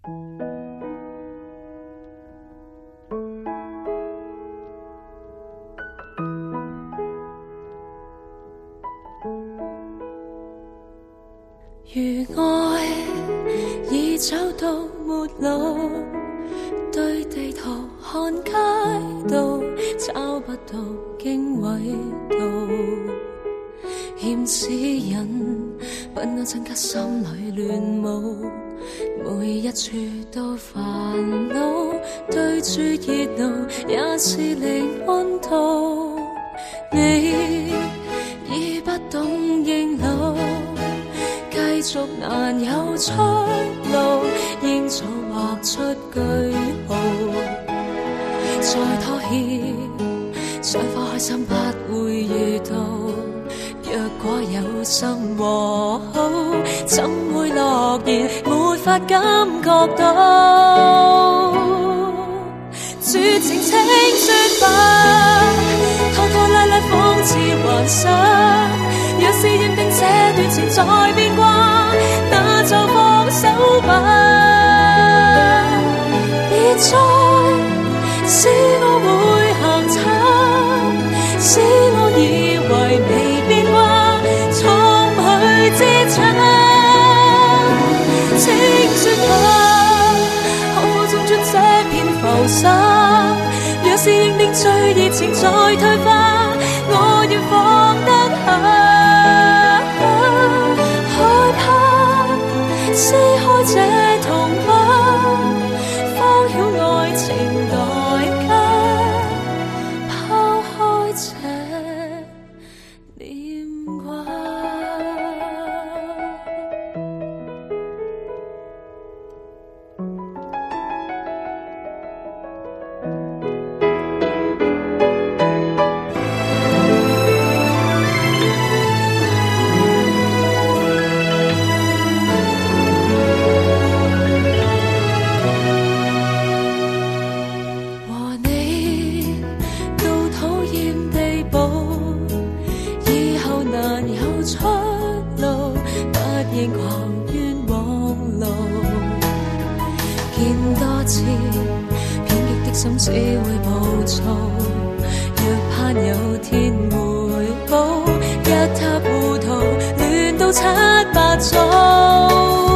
如爱已走到末路，对地图看街道，找不到经纬度，欠指引，不安增加心里乱舞，每一处都烦恼，对住热闹也是零温度，你已不懂应路，继续难有出路，应早画出句号，再拖欠，想放开心不会遇到，若果有心和好，怎会诺言没法感觉到？绝情请说吧，拖拖拉拉仿似幻想，若是认定这段情在变卦，那就放手吧，别再使我会行差，使我以为未变卦，重去支撑。请说吧，可否种出这片浮沙？若是認定最熱情在退化，我要放得下。害怕撕開這童話，荒曉愛情代價，拋開這念掛。心只會暴躁，若盼有天回報，一塌糊塗，亂到七八糟。